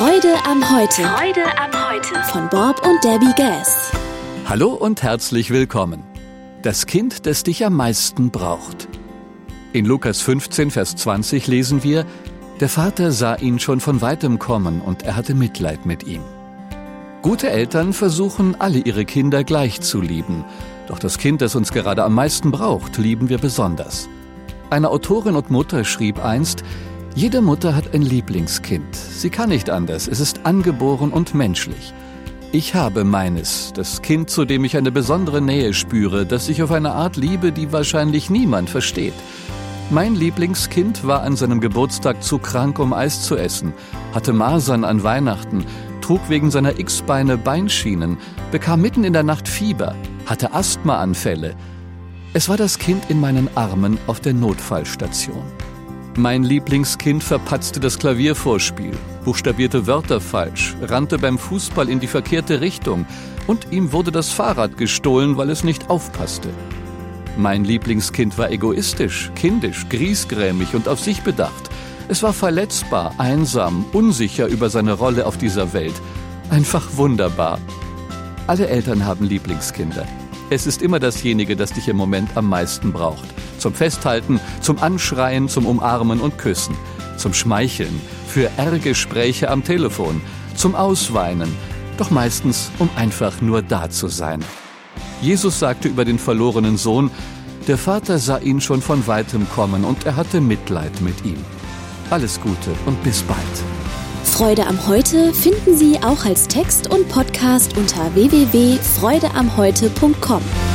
Freude am Heute. Freude am Heute. Von Bob und Debbie Gass. Hallo und herzlich willkommen. Das Kind, das dich am meisten braucht. In Lukas 15, Vers 20 lesen wir: Der Vater sah ihn schon von weitem kommen und er hatte Mitleid mit ihm. Gute Eltern versuchen, alle ihre Kinder gleich zu lieben. Doch das Kind, das uns gerade am meisten braucht, lieben wir besonders. Eine Autorin und Mutter schrieb einst: Jede Mutter hat ein Lieblingskind. Sie kann nicht anders, es ist angeboren und menschlich. Ich habe meines, das Kind, zu dem ich eine besondere Nähe spüre, das ich auf eine Art liebe, die wahrscheinlich niemand versteht. Mein Lieblingskind war an seinem Geburtstag zu krank, um Eis zu essen, hatte Masern an Weihnachten, trug wegen seiner X-Beine Beinschienen, bekam mitten in der Nacht Fieber, hatte Asthmaanfälle. Es war das Kind in meinen Armen auf der Notfallstation. Mein Lieblingskind verpatzte das Klaviervorspiel, buchstabierte Wörter falsch, rannte beim Fußball in die verkehrte Richtung und ihm wurde das Fahrrad gestohlen, weil es nicht aufpasste. Mein Lieblingskind war egoistisch, kindisch, griesgrämig und auf sich bedacht. Es war verletzbar, einsam, unsicher über seine Rolle auf dieser Welt. Einfach wunderbar. Alle Eltern haben Lieblingskinder. Es ist immer dasjenige, das dich im Moment am meisten braucht. Zum Festhalten, zum Anschreien, zum Umarmen und Küssen. Zum Schmeicheln, für R-Gespräche am Telefon, zum Ausweinen. Doch meistens, um einfach nur da zu sein. Jesus sagte über den verlorenen Sohn: Der Vater sah ihn schon von weitem kommen und er hatte Mitleid mit ihm. Alles Gute und bis bald. Freude am Heute finden Sie auch als Text und Podcast unter www.freudeamheute.com.